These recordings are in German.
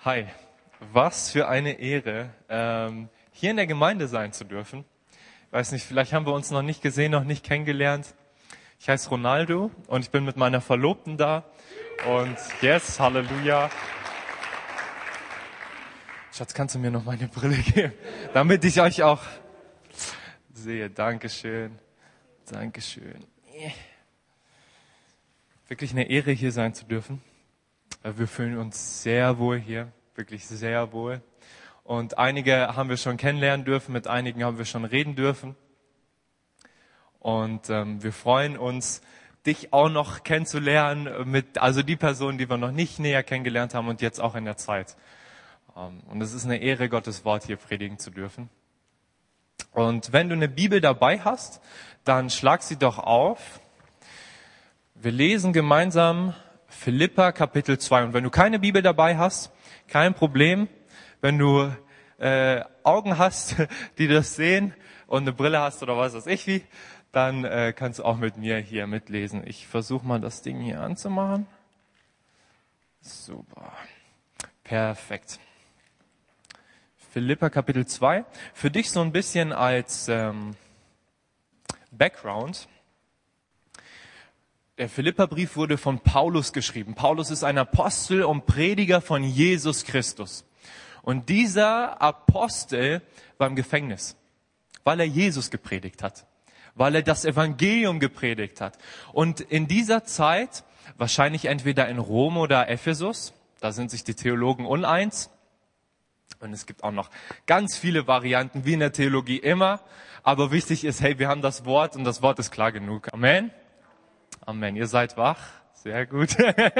Hi, was für eine Ehre, hier in der Gemeinde sein zu dürfen. Ich weiß nicht, vielleicht haben wir uns noch nicht gesehen, noch nicht kennengelernt. Ich heiße Ronaldo und ich bin mit meiner Verlobten da. Und yes, Halleluja. Schatz, kannst du mir noch meine Brille geben, damit ich euch auch sehe. Dankeschön, Dankeschön. Wirklich eine Ehre, hier sein zu dürfen. Wir fühlen uns sehr wohl hier, wirklich sehr wohl. Und einige haben wir schon kennenlernen dürfen, mit einigen haben wir schon reden dürfen. Und wir freuen uns, dich auch noch kennenzulernen, also die Personen, die wir noch nicht näher kennengelernt haben und jetzt auch in der Zeit. Und es ist eine Ehre, Gottes Wort hier predigen zu dürfen. Und wenn du eine Bibel dabei hast, dann schlag sie doch auf. Wir lesen gemeinsam Philipper Kapitel 2. Und wenn du keine Bibel dabei hast, kein Problem. Wenn du Augen hast, die das sehen und eine Brille hast oder was weiß ich wie, dann kannst du auch mit mir hier mitlesen. Ich versuche mal das Ding hier anzumachen. Super. Perfekt. Philipper Kapitel 2. Für dich so ein bisschen als Background. Der Philipperbrief wurde von Paulus geschrieben. Paulus ist ein Apostel und Prediger von Jesus Christus. Und dieser Apostel war im Gefängnis, weil er Jesus gepredigt hat, weil er das Evangelium gepredigt hat. Und in dieser Zeit, wahrscheinlich entweder in Rom oder Ephesus, da sind sich die Theologen uneins. Und es gibt auch noch ganz viele Varianten, wie in der Theologie immer. Aber wichtig ist, hey, wir haben das Wort und das Wort ist klar genug. Amen. Amen. Ihr seid wach. Sehr gut.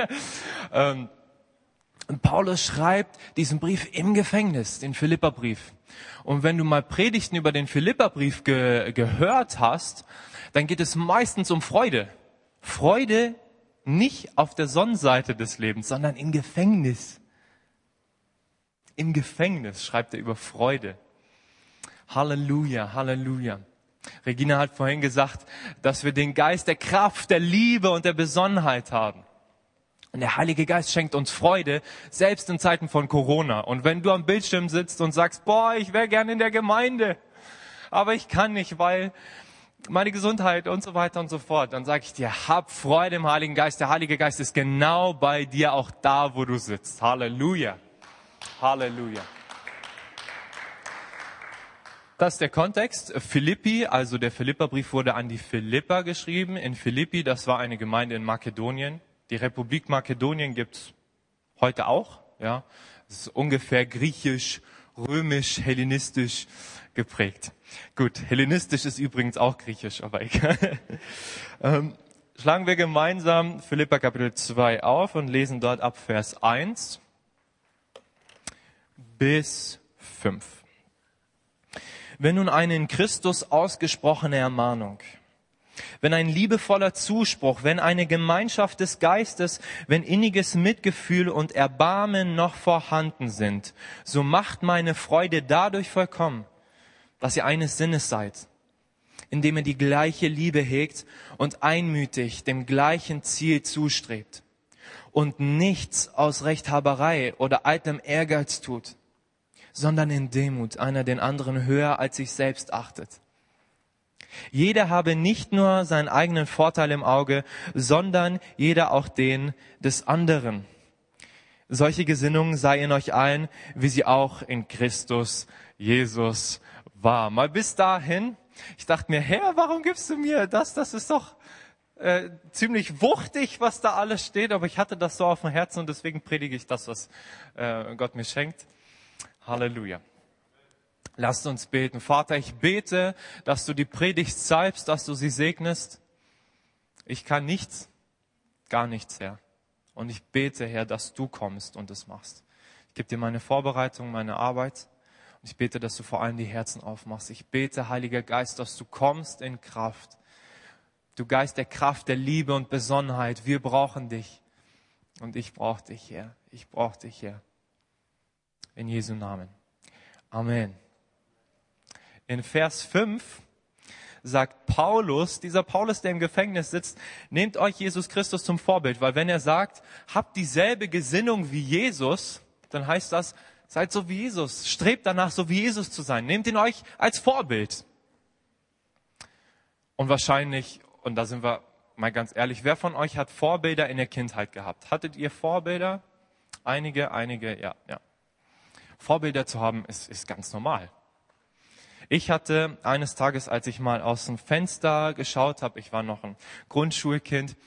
Und Paulus schreibt diesen Brief im Gefängnis, den Philipperbrief. Und wenn du mal Predigten über den Philipperbrief gehört hast, dann geht es meistens um Freude. Freude nicht auf der Sonnenseite des Lebens, sondern im Gefängnis. Im Gefängnis schreibt er über Freude. Halleluja, Halleluja. Regina hat vorhin gesagt, dass wir den Geist der Kraft, der Liebe und der Besonnenheit haben. Und der Heilige Geist schenkt uns Freude, selbst in Zeiten von Corona. Und wenn du am Bildschirm sitzt und sagst, ich wäre gerne in der Gemeinde, aber ich kann nicht, weil meine Gesundheit und so weiter und so fort, dann sage ich dir, hab Freude im Heiligen Geist. Der Heilige Geist ist genau bei dir, auch da, wo du sitzt. Halleluja. Halleluja. Das ist der Kontext. Philippi, also der Philipperbrief wurde an die Philipper geschrieben. In Philippi, das war eine Gemeinde in Makedonien. Die Republik Makedonien gibt's heute auch. Ja, es ist ungefähr griechisch, römisch, hellenistisch geprägt. Gut, hellenistisch ist übrigens auch griechisch, aber egal. Schlagen wir gemeinsam Philipper Kapitel 2 auf und lesen dort ab Vers 1 bis 5. Wenn nun eine in Christus ausgesprochene Ermahnung, wenn ein liebevoller Zuspruch, wenn eine Gemeinschaft des Geistes, wenn inniges Mitgefühl und Erbarmen noch vorhanden sind, so macht meine Freude dadurch vollkommen, dass ihr eines Sinnes seid, indem ihr die gleiche Liebe hegt und einmütig dem gleichen Ziel zustrebt und nichts aus Rechthaberei oder eitlem Ehrgeiz tut, sondern in Demut einer den anderen höher als sich selbst achtet. Jeder habe nicht nur seinen eigenen Vorteil im Auge, sondern jeder auch den des anderen. Solche Gesinnung sei in euch allen, wie sie auch in Christus Jesus war. Mal bis dahin, ich dachte mir, Herr, warum gibst du mir das? Das ist doch ziemlich wuchtig, was da alles steht, aber ich hatte das so auf dem Herzen und deswegen predige ich das, was Gott mir schenkt. Halleluja. Lasst uns beten. Vater, ich bete, dass du die Predigt salbst, dass du sie segnest. Ich kann nichts, gar nichts, Herr. Und ich bete, Herr, dass du kommst und es machst. Ich gebe dir meine Vorbereitung, meine Arbeit. Und ich bete, dass du vor allem die Herzen aufmachst. Ich bete, Heiliger Geist, dass du kommst in Kraft. Du Geist der Kraft, der Liebe und Besonnenheit. Wir brauchen dich. Und ich brauche dich, Herr. Ich brauche dich, Herr. In Jesu Namen. Amen. In Vers 5 sagt Paulus, dieser Paulus, der im Gefängnis sitzt, nehmt euch Jesus Christus zum Vorbild. Weil wenn er sagt, habt dieselbe Gesinnung wie Jesus, dann heißt das, seid so wie Jesus. Strebt danach, so wie Jesus zu sein. Nehmt ihn euch als Vorbild. Und wahrscheinlich, und da sind wir mal ganz ehrlich, wer von euch hat Vorbilder in der Kindheit gehabt? Hattet ihr Vorbilder? Einige, ja. Vorbilder zu haben, ist ganz normal. Ich hatte eines Tages, als ich mal aus dem Fenster geschaut habe, ich war noch ein Grundschulkind,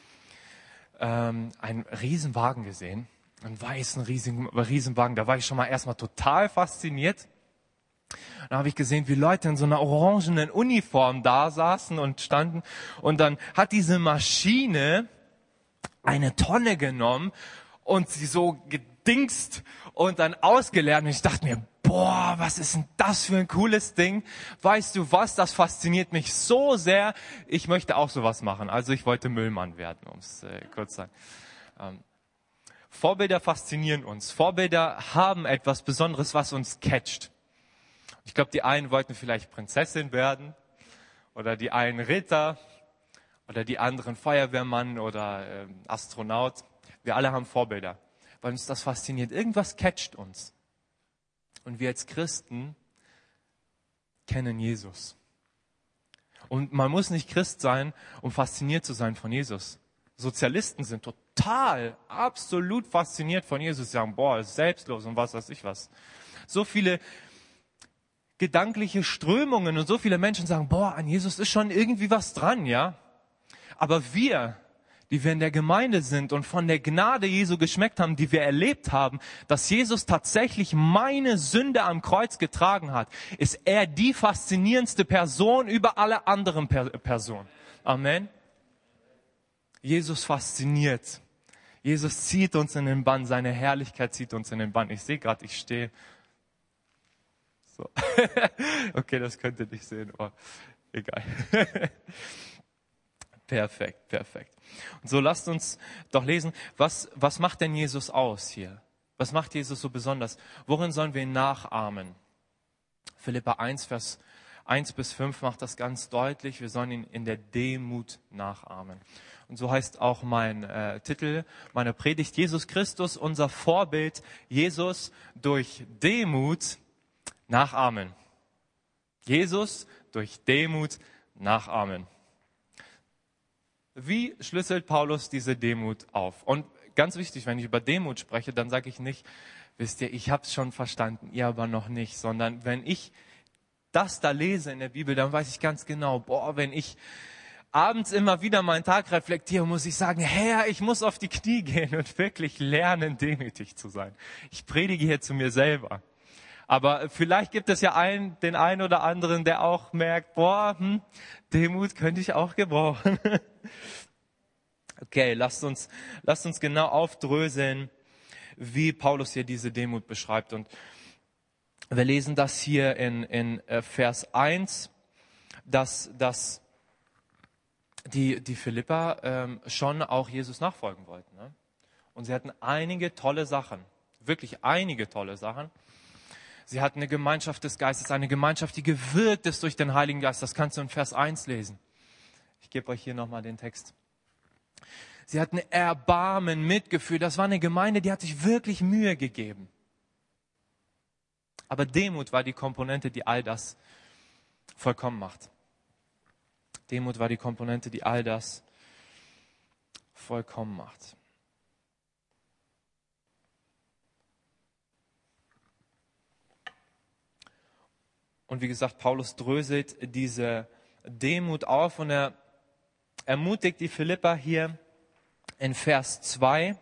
einen Riesenwagen gesehen. Einen weißen, Riesenwagen. Da war ich schon mal erstmal total fasziniert. Dann habe ich gesehen, wie Leute in so einer orangenen Uniform da saßen und standen. Und dann hat diese Maschine eine Tonne genommen und sie so gedingst und dann ausgeleert. Und ich dachte mir, boah, was ist denn das für ein cooles Ding? Weißt du was, das fasziniert mich so sehr. Ich möchte auch sowas machen. Also ich wollte Müllmann werden, um es kurz zu sagen. Vorbilder faszinieren uns. Vorbilder haben etwas Besonderes, was uns catcht. Ich glaube, die einen wollten vielleicht Prinzessin werden oder die einen Ritter oder die anderen Feuerwehrmann oder Astronaut. Wir alle haben Vorbilder, weil uns das fasziniert. Irgendwas catcht uns. Und wir als Christen kennen Jesus. Und man muss nicht Christ sein, um fasziniert zu sein von Jesus. Sozialisten sind total, absolut fasziniert von Jesus. Sie sagen, boah, ist selbstlos und was weiß ich was. So viele gedankliche Strömungen und so viele Menschen sagen, boah, an Jesus ist schon irgendwie was dran, ja. Aber wir, die wir in der Gemeinde sind und von der Gnade Jesu geschmeckt haben, die wir erlebt haben, dass Jesus tatsächlich meine Sünde am Kreuz getragen hat, ist er die faszinierendste Person über alle anderen Personen. Amen. Jesus fasziniert. Jesus zieht uns in den Bann. Seine Herrlichkeit zieht uns in den Bann. Ich sehe gerade, ich stehe. So. Okay, das könnt ihr nicht sehen, aber egal. Perfekt. Und so lasst uns doch lesen, was macht denn Jesus aus hier? Was macht Jesus so besonders? Worin sollen wir ihn nachahmen? Philipper 1, Vers 1 bis 5 macht das ganz deutlich. Wir sollen ihn in der Demut nachahmen. Und so heißt auch mein Titel meiner Predigt, Jesus Christus, unser Vorbild, Jesus durch Demut nachahmen. Jesus durch Demut nachahmen. Wie schlüsselt Paulus diese Demut auf? Und ganz wichtig, wenn ich über Demut spreche, dann sage ich nicht, wisst ihr, ich habe es schon verstanden, ihr aber noch nicht, sondern wenn ich das da lese in der Bibel, dann weiß ich ganz genau, boah, wenn ich abends immer wieder meinen Tag reflektiere, muss ich sagen, Herr, ich muss auf die Knie gehen und wirklich lernen, demütig zu sein. Ich predige hier zu mir selber. Aber vielleicht gibt es ja den einen oder anderen, der auch merkt, boah, Demut könnte ich auch gebrauchen. Okay, lasst uns genau aufdröseln, wie Paulus hier diese Demut beschreibt. Und wir lesen das hier in Vers 1, dass die Philipper schon auch Jesus nachfolgen wollten. Ne? Und sie hatten einige tolle Sachen, wirklich einige tolle Sachen. Sie hatten eine Gemeinschaft des Geistes, eine Gemeinschaft, die gewirkt ist durch den Heiligen Geist. Das kannst du in Vers 1 lesen. Ich gebe euch hier nochmal den Text. Sie hatten Erbarmen, Mitgefühl. Das war eine Gemeinde, die hat sich wirklich Mühe gegeben. Aber Demut war die Komponente, die all das vollkommen macht. Demut war die Komponente, die all das vollkommen macht. Und wie gesagt, Paulus dröselt diese Demut auf und er ermutigt die Philipper hier in Vers 2,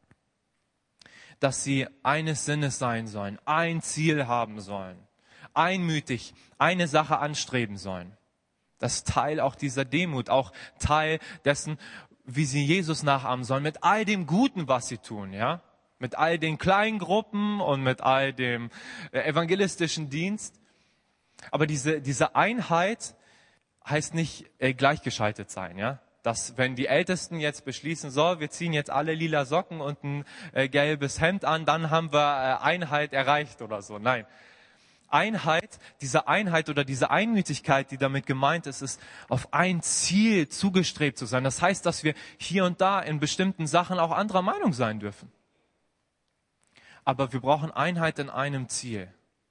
dass sie eines Sinnes sein sollen, ein Ziel haben sollen, einmütig eine Sache anstreben sollen. Das ist Teil auch dieser Demut, auch Teil dessen, wie sie Jesus nachahmen sollen, mit all dem Guten, was sie tun, ja, mit all den kleinen Gruppen und mit all dem evangelistischen Dienst. Aber diese Einheit heißt nicht gleichgeschaltet sein, ja. Dass wenn die Ältesten jetzt beschließen, so, wir ziehen jetzt alle lila Socken und ein gelbes Hemd an, dann haben wir Einheit erreicht oder so. Nein. Diese Einheit oder diese Einmütigkeit, die damit gemeint ist, ist auf ein Ziel zugestrebt zu sein. Das heißt, dass wir hier und da in bestimmten Sachen auch anderer Meinung sein dürfen. aber wir brauchen Einheit in einem Ziel.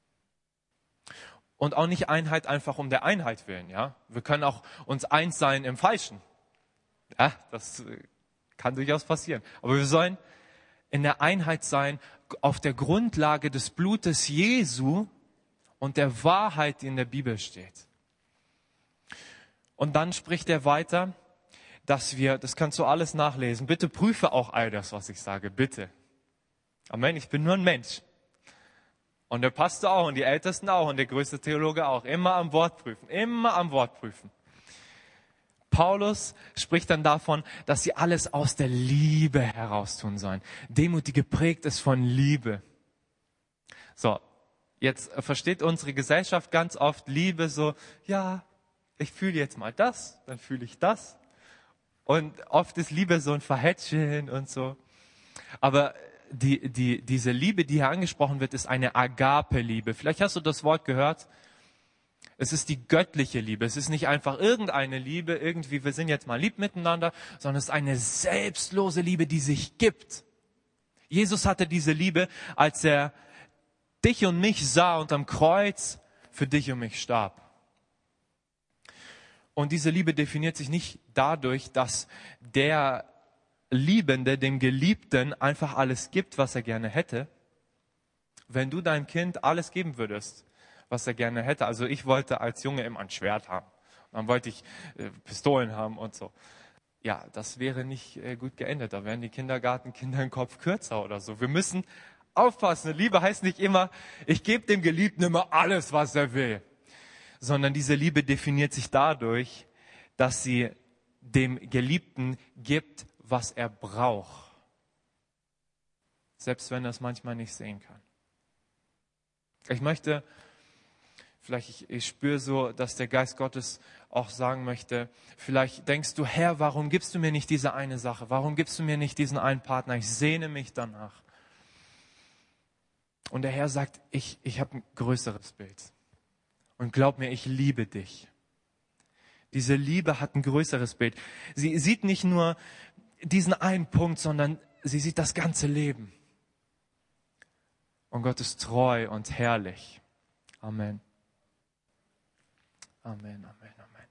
Und auch nicht Einheit einfach um der Einheit willen, ja. Wir können auch uns eins sein im Falschen. Ja, das kann durchaus passieren. Aber wir sollen in der Einheit sein auf der Grundlage des Blutes Jesu und der Wahrheit, die in der Bibel steht. Und dann spricht er weiter, dass wir, das kannst du alles nachlesen, bitte prüfe auch all das, was ich sage, bitte. Amen, ich bin nur ein Mensch. Und der Pastor auch und die Ältesten auch und der größte Theologe auch. Immer am Wort prüfen, immer am Wort prüfen. Paulus spricht dann davon, dass sie alles aus der Liebe heraus tun sollen. Demut, die geprägt ist von Liebe. So, jetzt versteht unsere Gesellschaft ganz oft Liebe so, ja, ich fühle jetzt mal das, dann fühle ich das. Und oft ist Liebe so ein Verhätscheln und so. Aber diese Liebe, die hier angesprochen wird, ist eine Agape-Liebe. Vielleicht hast du das Wort gehört. Es ist die göttliche Liebe. Es ist nicht einfach irgendeine Liebe, irgendwie, wir sind jetzt mal lieb miteinander, sondern es ist eine selbstlose Liebe, die sich gibt. Jesus hatte diese Liebe, als er dich und mich sah und am Kreuz für dich und mich starb. Und diese Liebe definiert sich nicht dadurch, dass der Liebende dem Geliebten einfach alles gibt, was er gerne hätte. Wenn du deinem Kind alles geben würdest, was er gerne hätte. Also ich wollte als Junge immer ein Schwert haben. Und dann wollte ich Pistolen haben und so. Ja, das wäre nicht gut geendet. Da wären die Kindergartenkinder im Kopf kürzer oder so. Wir müssen aufpassen. Liebe heißt nicht immer, ich gebe dem Geliebten immer alles, was er will. Sondern diese Liebe definiert sich dadurch, dass sie dem Geliebten gibt, was er braucht. Selbst wenn er es manchmal nicht sehen kann. Ich möchte, ich spüre so, dass der Geist Gottes auch sagen möchte, vielleicht denkst du, Herr, warum gibst du mir nicht diese eine Sache? Warum gibst du mir nicht diesen einen Partner? Ich sehne mich danach. Und der Herr sagt, ich habe ein größeres Bild. Und glaub mir, ich liebe dich. Diese Liebe hat ein größeres Bild. Sie sieht nicht nur diesen einen Punkt, sondern sie sieht das ganze Leben. Und Gott ist treu und herrlich. Amen. Amen, Amen, Amen.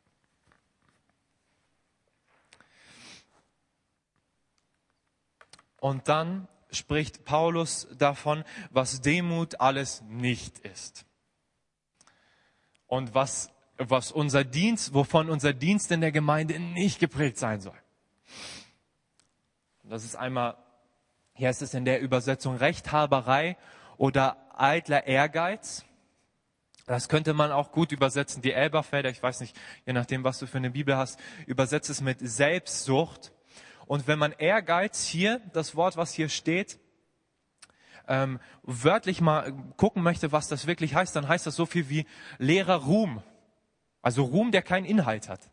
Und dann spricht Paulus davon, was Demut alles nicht ist. Und wovon unser Dienst in der Gemeinde nicht geprägt sein soll. Das ist einmal, hier heißt es in der Übersetzung Rechthaberei oder eitler Ehrgeiz. Das könnte man auch gut übersetzen. Die Elberfelder, ich weiß nicht, je nachdem, was du für eine Bibel hast, übersetzt es mit Selbstsucht. Und wenn man Ehrgeiz hier, das Wort, was hier steht, wörtlich mal gucken möchte, was das wirklich heißt, dann heißt das so viel wie leerer Ruhm. Also Ruhm, der keinen Inhalt hat.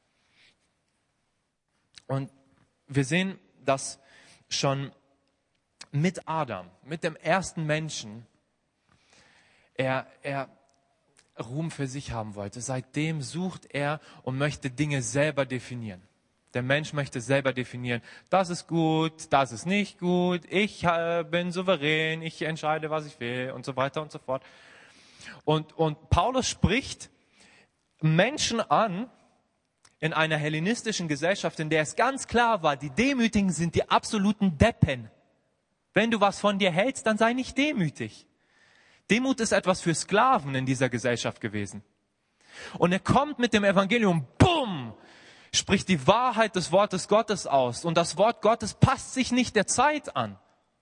Und wir sehen, dass schon mit Adam, mit dem ersten Menschen, er Ruhm für sich haben wollte. Seitdem sucht er und möchte Dinge selber definieren. Der Mensch möchte selber definieren, das ist gut, das ist nicht gut, ich bin souverän, ich entscheide, was ich will und so weiter und so fort. Und Paulus spricht Menschen an in einer hellenistischen Gesellschaft, in der es ganz klar war, die Demütigen sind die absoluten Deppen. Wenn du was von dir hältst, dann sei nicht demütig. Demut ist etwas für Sklaven in dieser Gesellschaft gewesen. Und er kommt mit dem Evangelium, bumm, spricht die Wahrheit des Wortes Gottes aus. Und das Wort Gottes passt sich nicht der Zeit an.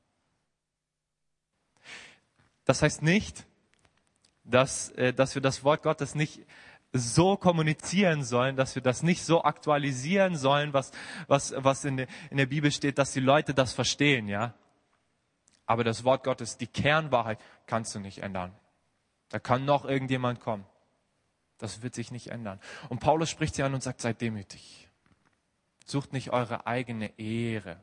Das heißt nicht, dass wir das Wort Gottes nicht so kommunizieren sollen, dass wir das nicht so aktualisieren sollen, was in der Bibel steht, dass die Leute das verstehen, ja. Aber das Wort Gottes, die Kernwahrheit, kannst du nicht ändern. Da kann noch irgendjemand kommen. Das wird sich nicht ändern. Und Paulus spricht sie an und sagt, seid demütig. Sucht nicht eure eigene Ehre.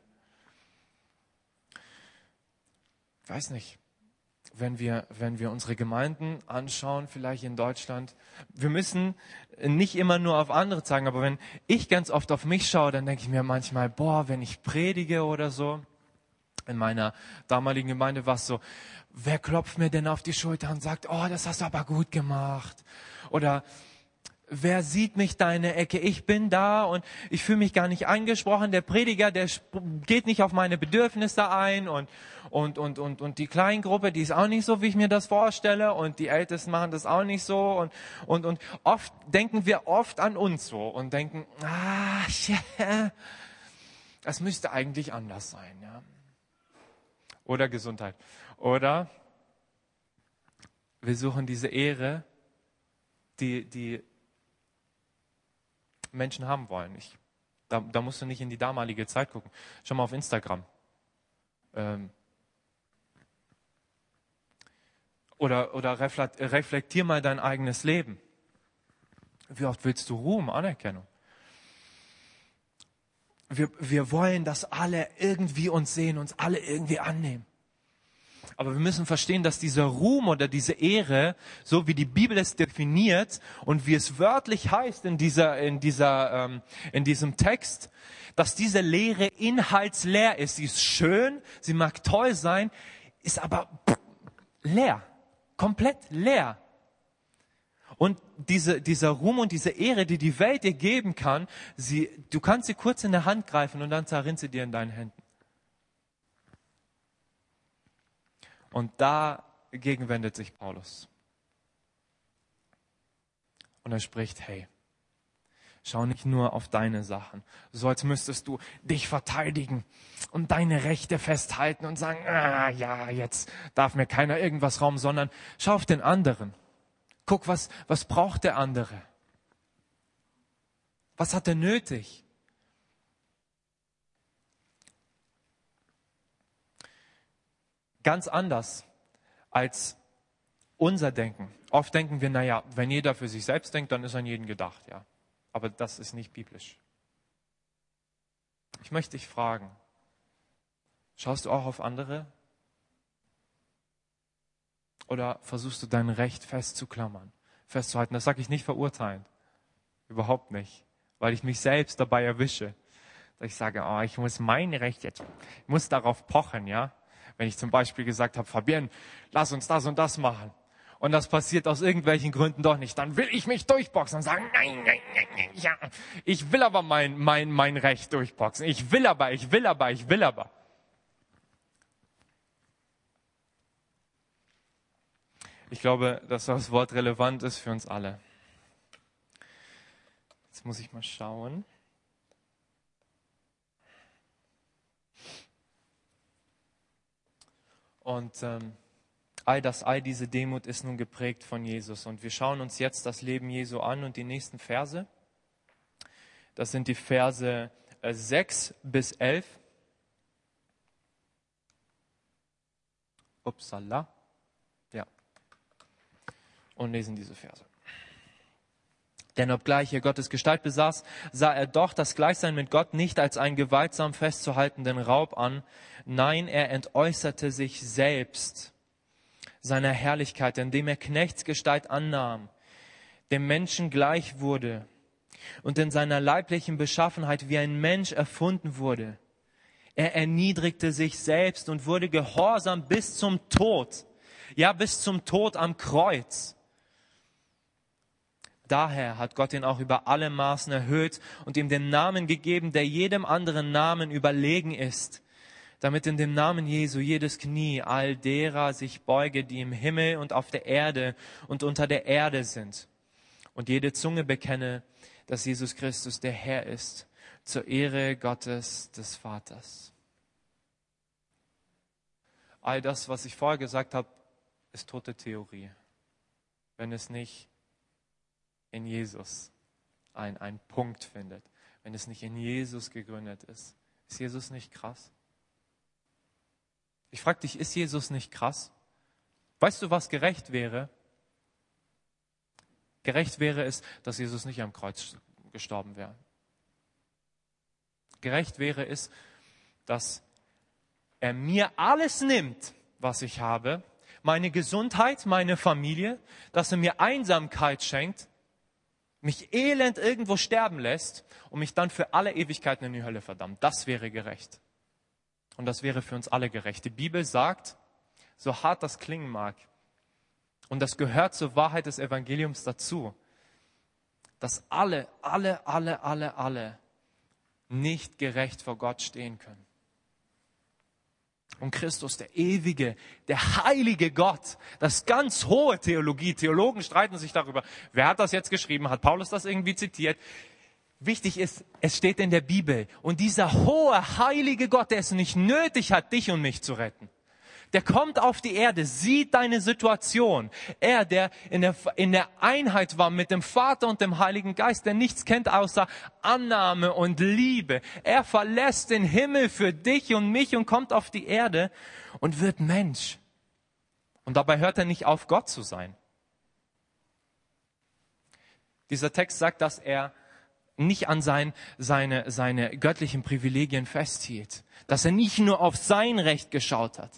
Ich weiß nicht, wenn wir unsere Gemeinden anschauen, vielleicht in Deutschland, wir müssen nicht immer nur auf andere zeigen, aber wenn ich ganz oft auf mich schaue, dann denke ich mir manchmal, wenn ich predige oder so, In meiner damaligen Gemeinde war es so, wer klopft mir denn auf die Schulter und sagt, oh, das hast du aber gut gemacht? Oder wer sieht mich da in der Ecke? Ich bin da und ich fühle mich gar nicht angesprochen. Der Prediger, der geht nicht auf meine Bedürfnisse ein und die Kleingruppe, die ist auch nicht so, wie ich mir das vorstelle, und die Ältesten machen das auch nicht so, und oft denken wir oft an uns so und denken, das müsste eigentlich anders sein, ja. Oder Gesundheit. Oder wir suchen diese Ehre, die Menschen haben wollen. Da musst du nicht in die damalige Zeit gucken. Schau mal auf Instagram. Oder reflektier mal dein eigenes Leben. Wie oft willst du Ruhm, Anerkennung? Wir wollen, dass alle irgendwie uns sehen, uns alle irgendwie annehmen. Aber wir müssen verstehen, dass dieser Ruhm oder diese Ehre, so wie die Bibel es definiert und wie es wörtlich heißt in diesem Text, dass diese Lehre inhaltsleer ist. Sie ist schön, sie mag toll sein, ist aber leer, komplett leer. Und dieser Ruhm und diese Ehre, die die Welt dir geben kann, du kannst sie kurz in der Hand greifen und dann zerrinnt sie dir in deinen Händen. Und dagegen wendet sich Paulus. Und er spricht, hey, schau nicht nur auf deine Sachen, so als müsstest du dich verteidigen und deine Rechte festhalten und sagen, ja, jetzt darf mir keiner irgendwas rauben, sondern schau auf den anderen. Guck, was braucht der andere? Was hat er nötig? Ganz anders als unser Denken. Oft denken wir, naja, wenn jeder für sich selbst denkt, dann ist an jeden gedacht, ja. Aber das ist nicht biblisch. Ich möchte dich fragen, schaust du auch auf andere? Oder versuchst du dein Recht festzuklammern, festzuhalten? Das sage ich nicht verurteilend. Überhaupt nicht. Weil ich mich selbst dabei erwische. Dass ich sage, ich muss mein Recht jetzt, ich muss darauf pochen, ja. Wenn ich zum Beispiel gesagt habe, Fabienne, lass uns das und das machen. Und das passiert aus irgendwelchen Gründen doch nicht. Dann will ich mich durchboxen und sagen, nein, ja. Ich will aber mein Recht durchboxen. Ich will aber. Ich glaube, dass das Wort relevant ist für uns alle. Jetzt muss ich mal schauen. Und all diese Demut ist nun geprägt von Jesus. Und wir schauen uns jetzt das Leben Jesu an und die nächsten Verse. Das sind die Verse 6 bis 11. Upsala. Ja. Und lesen diese Verse. Denn obgleich er Gottes Gestalt besaß, sah er doch das Gleichsein mit Gott nicht als einen gewaltsam festzuhaltenden Raub an. Nein, er entäußerte sich selbst seiner Herrlichkeit, indem er Knechtsgestalt annahm, dem Menschen gleich wurde und in seiner leiblichen Beschaffenheit wie ein Mensch erfunden wurde. Er erniedrigte sich selbst und wurde gehorsam bis zum Tod. Ja, bis zum Tod am Kreuz. Daher hat Gott ihn auch über alle Maßen erhöht und ihm den Namen gegeben, der jedem anderen Namen überlegen ist, damit in dem Namen Jesu jedes Knie all derer sich beuge, die im Himmel und auf der Erde und unter der Erde sind, und jede Zunge bekenne, dass Jesus Christus der Herr ist, zur Ehre Gottes des Vaters. All das, was ich vorher gesagt habe, ist tote Theorie, wenn es nicht in Jesus einen Punkt findet, wenn es nicht in Jesus gegründet ist. Ist Jesus nicht krass? Ich frage dich, ist Jesus nicht krass? Weißt du, was gerecht wäre? Gerecht wäre es, dass Jesus nicht am Kreuz gestorben wäre. Gerecht wäre es, dass er mir alles nimmt, was ich habe, meine Gesundheit, meine Familie, dass er mir Einsamkeit schenkt, mich elend irgendwo sterben lässt und mich dann für alle Ewigkeiten in die Hölle verdammt. Das wäre gerecht. Und das wäre für uns alle gerecht. Die Bibel sagt, so hart das klingen mag, und das gehört zur Wahrheit des Evangeliums dazu, dass alle nicht gerecht vor Gott stehen können. Und Christus, der ewige, der heilige Gott, das ganz hohe Theologie. Theologen streiten sich darüber. Wer hat das jetzt geschrieben? Hat Paulus das irgendwie zitiert? Wichtig ist, es steht in der Bibel. Und dieser hohe, heilige Gott, der es nicht nötig hat, dich und mich zu retten, der kommt auf die Erde, sieht deine Situation. Er, der in der Einheit war mit dem Vater und dem Heiligen Geist, der nichts kennt außer Annahme und Liebe. Er verlässt den Himmel für dich und mich und kommt auf die Erde und wird Mensch. Und dabei hört er nicht auf, Gott zu sein. Dieser Text sagt, dass er nicht an seine göttlichen Privilegien festhielt. Dass er nicht nur auf sein Recht geschaut hat.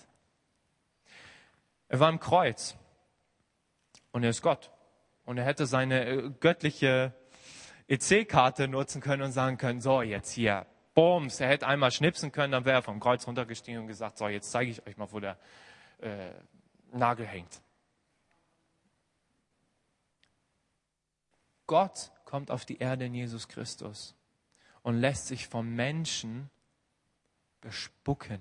Er war am Kreuz und er ist Gott. Und er hätte seine göttliche EC-Karte nutzen können und sagen können, so jetzt hier, Bums, er hätte einmal schnipsen können, dann wäre er vom Kreuz runtergestiegen und gesagt, so jetzt zeige ich euch mal, wo der Nagel hängt. Gott kommt auf die Erde in Jesus Christus und lässt sich vom Menschen bespucken.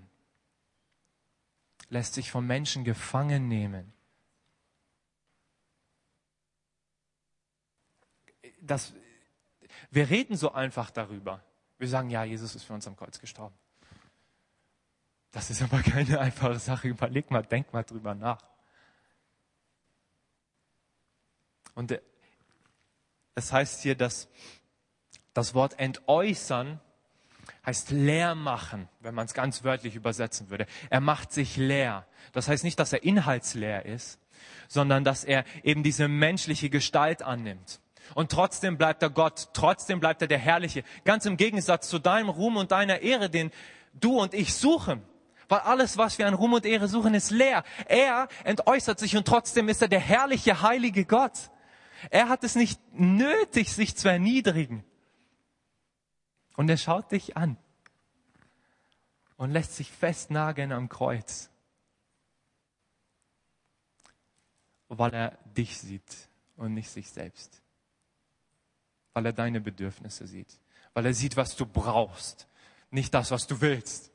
Lässt sich vom Menschen gefangen nehmen. Wir reden so einfach darüber. Wir sagen, ja, Jesus ist für uns am Kreuz gestorben. Das ist aber keine einfache Sache. Überleg mal, denk mal drüber nach. Und es heißt hier, dass das Wort entäußern heißt leer machen, wenn man es ganz wörtlich übersetzen würde. Er macht sich leer. Das heißt nicht, dass er inhaltsleer ist, sondern dass er eben diese menschliche Gestalt annimmt. Und trotzdem bleibt er Gott, trotzdem bleibt er der Herrliche. Ganz im Gegensatz zu deinem Ruhm und deiner Ehre, den du und ich suchen. Weil alles, was wir an Ruhm und Ehre suchen, ist leer. Er entäußert sich und trotzdem ist er der herrliche, heilige Gott. Er hat es nicht nötig, sich zu erniedrigen. Und er schaut dich an und lässt sich festnageln am Kreuz, weil er dich sieht und nicht sich selbst. Weil er deine Bedürfnisse sieht. Weil er sieht, was du brauchst, nicht das, was du willst.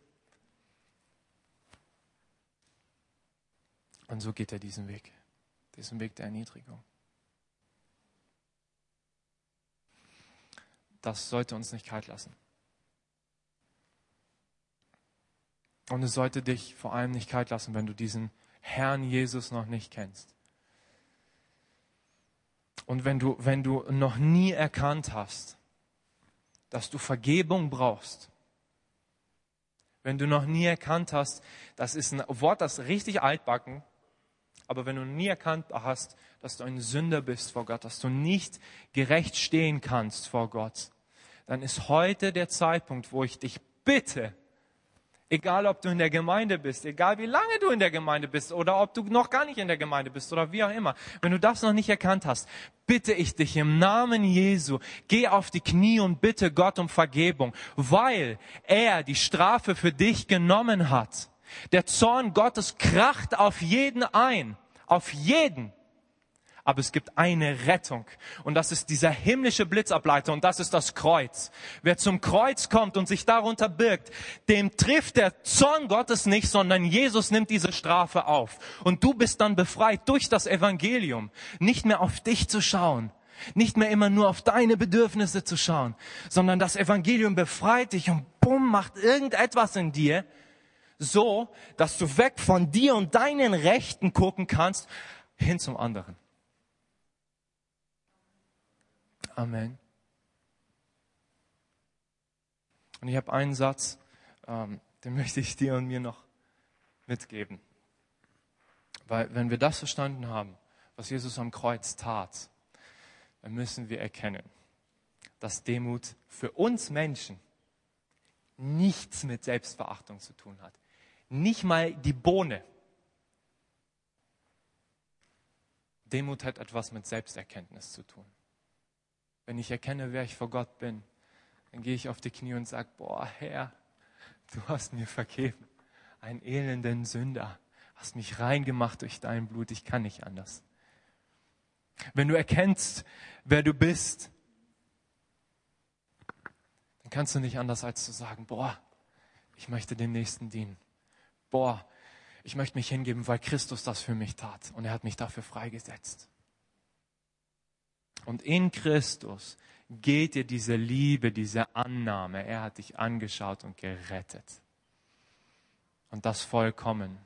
Und so geht er diesen Weg der Erniedrigung. Das sollte uns nicht kalt lassen. Und es sollte dich vor allem nicht kalt lassen, wenn du diesen Herrn Jesus noch nicht kennst. Und wenn du noch nie erkannt hast, dass du Vergebung brauchst. Wenn du noch nie erkannt hast, das ist ein Wort, das richtig altbacken, aber wenn du nie erkannt hast, dass du ein Sünder bist vor Gott, dass du nicht gerecht stehen kannst vor Gott, dann ist heute der Zeitpunkt, wo ich dich bitte, egal ob du in der Gemeinde bist, egal wie lange du in der Gemeinde bist oder ob du noch gar nicht in der Gemeinde bist oder wie auch immer, wenn du das noch nicht erkannt hast, bitte ich dich im Namen Jesu, geh auf die Knie und bitte Gott um Vergebung, weil er die Strafe für dich genommen hat. Der Zorn Gottes kracht auf jeden ein, auf jeden. Aber es gibt eine Rettung und das ist dieser himmlische Blitzableiter und das ist das Kreuz. Wer zum Kreuz kommt und sich darunter birgt, dem trifft der Zorn Gottes nicht, sondern Jesus nimmt diese Strafe auf. Und du bist dann befreit durch das Evangelium, nicht mehr auf dich zu schauen, nicht mehr immer nur auf deine Bedürfnisse zu schauen, sondern das Evangelium befreit dich und bumm, macht irgendetwas in dir, so, dass du weg von dir und deinen Rechten gucken kannst, hin zum anderen. Amen. Und ich habe einen Satz, den möchte ich dir und mir noch mitgeben. Weil wenn wir das verstanden haben, was Jesus am Kreuz tat, dann müssen wir erkennen, dass Demut für uns Menschen nichts mit Selbstverachtung zu tun hat. Nicht mal die Bohne. Demut hat etwas mit Selbsterkenntnis zu tun. Wenn ich erkenne, wer ich vor Gott bin, dann gehe ich auf die Knie und sage, boah, Herr, du hast mir vergeben. Ein elenden Sünder. Hast mich reingemacht durch dein Blut. Ich kann nicht anders. Wenn du erkennst, wer du bist, dann kannst du nicht anders als zu sagen, boah, ich möchte dem Nächsten dienen. Boah, ich möchte mich hingeben, weil Christus das für mich tat. Und er hat mich dafür freigesetzt. Und in Christus geht dir diese Liebe, diese Annahme. Er hat dich angeschaut und gerettet. Und das vollkommen.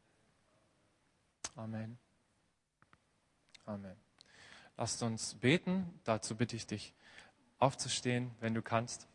Amen. Amen. Lasst uns beten. Dazu bitte ich dich aufzustehen, wenn du kannst.